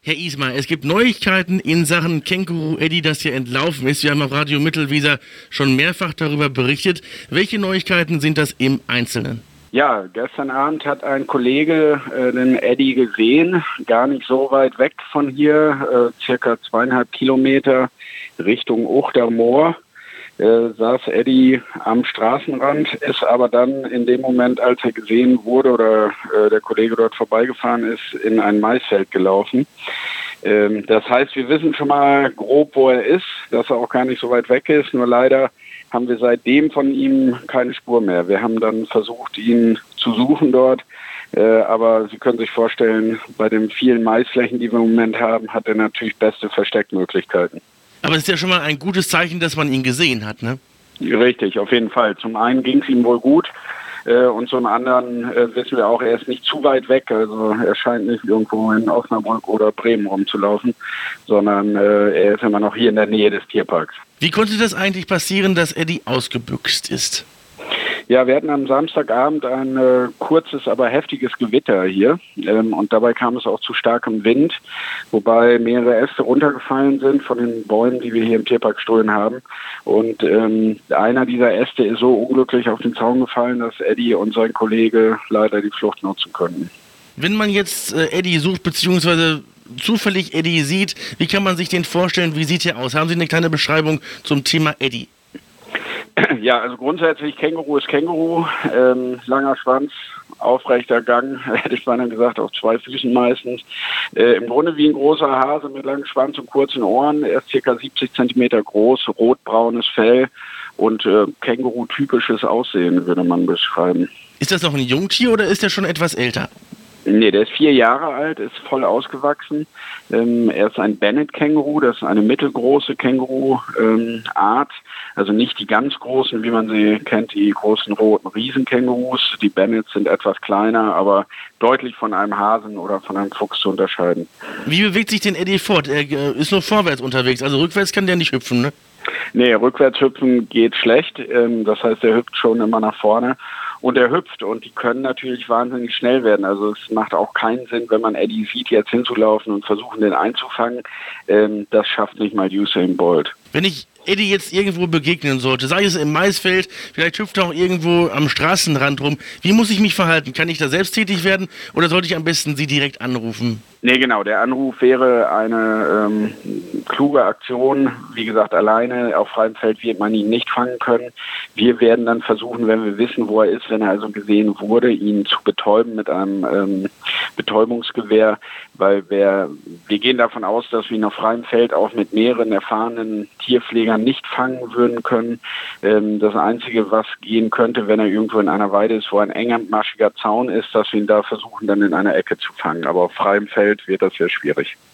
Herr Ismar, es gibt Neuigkeiten in Sachen Känguru Eddie, das hier entlaufen ist. Wir haben auf Radio Mittelweser schon mehrfach darüber berichtet. Welche Neuigkeiten sind das im Einzelnen? Ja, gestern Abend hat ein Kollege den Eddie gesehen, gar nicht so weit weg von hier, circa 2,5 Kilometer Richtung Uchtermoor. Saß Eddie am Straßenrand, ist aber dann in dem Moment, als er gesehen wurde oder der Kollege dort vorbeigefahren ist, in ein Maisfeld gelaufen. Das heißt, wir wissen schon mal grob, wo er ist, dass er auch gar nicht so weit weg ist. Nur leider haben wir seitdem von ihm keine Spur mehr. Wir haben dann versucht, ihn zu suchen dort. Aber Sie können sich vorstellen, bei den vielen Maisflächen, die wir im Moment haben, hat er natürlich beste Versteckmöglichkeiten. Aber es ist ja schon mal ein gutes Zeichen, dass man ihn gesehen hat, ne? Richtig, auf jeden Fall. Zum einen ging es ihm wohl gut und zum anderen wissen wir auch, er ist nicht zu weit weg. Also er scheint nicht irgendwo in Osnabrück oder Bremen rumzulaufen, sondern er ist immer noch hier in der Nähe des Tierparks. Wie konnte das eigentlich passieren, dass Eddie ausgebüxt ist? Ja, wir hatten am Samstagabend ein kurzes, aber heftiges Gewitter hier und dabei kam es auch zu starkem Wind, wobei mehrere Äste runtergefallen sind von den Bäumen, die wir hier im Tierpark Stullen haben. Und einer dieser Äste ist so unglücklich auf den Zaun gefallen, dass Eddie und sein Kollege leider die Flucht nutzen konnten. Wenn man jetzt Eddie sucht, beziehungsweise zufällig Eddie sieht, wie kann man sich den vorstellen? Wie sieht er aus? Haben Sie eine kleine Beschreibung zum Thema Eddie? Ja, also grundsätzlich Känguru ist Känguru, langer Schwanz, aufrechter Gang, hätte ich beinahe gesagt, auf 2 Füßen meistens. Im Grunde wie ein großer Hase mit langem Schwanz und kurzen Ohren. Er ist ca. 70 Zentimeter groß, rotbraunes Fell und Känguru-typisches Aussehen, würde man beschreiben. Ist das noch ein Jungtier oder ist er schon etwas älter? Nee, der ist 4 Jahre alt, ist voll ausgewachsen. Er ist ein Bennett-Känguru, das ist eine mittelgroße Känguru-Art. Also nicht die ganz großen, wie man sie kennt, die großen roten Riesenkängurus. Die Bennets sind etwas kleiner, aber deutlich von einem Hasen oder von einem Fuchs zu unterscheiden. Wie bewegt sich denn Eddie fort? Er ist nur vorwärts unterwegs, also rückwärts kann der nicht hüpfen, ne? Nee, rückwärts hüpfen geht schlecht. Das heißt, er hüpft schon immer nach vorne. Und er hüpft und die können natürlich wahnsinnig schnell werden. Also es macht auch keinen Sinn, wenn man Eddie sieht, jetzt hinzulaufen und versuchen, den einzufangen. Das schafft nicht mal Usain Bolt. Wenn ich Eddie jetzt irgendwo begegnen sollte, sei es im Maisfeld, vielleicht hüpft er auch irgendwo am Straßenrand rum, wie muss ich mich verhalten? Kann ich da selbst tätig werden oder sollte ich am besten Sie direkt anrufen? Nee, genau. Der Anruf wäre eine kluge Aktion. Wie gesagt, alleine auf freiem Feld wird man ihn nicht fangen können. Wir werden dann versuchen, wenn wir wissen, wo er ist, wenn er also gesehen wurde, ihn zu betäuben mit einem Betäubungsgewehr, weil wir gehen davon aus, dass wir ihn auf freiem Feld auch mit mehreren erfahrenen Tierpflegern nicht fangen würden können. Das Einzige, was gehen könnte, wenn er irgendwo in einer Weide ist, wo ein engmaschiger Zaun ist, dass wir ihn da versuchen, dann in einer Ecke zu fangen. Aber auf freiem Feld wird das sehr schwierig.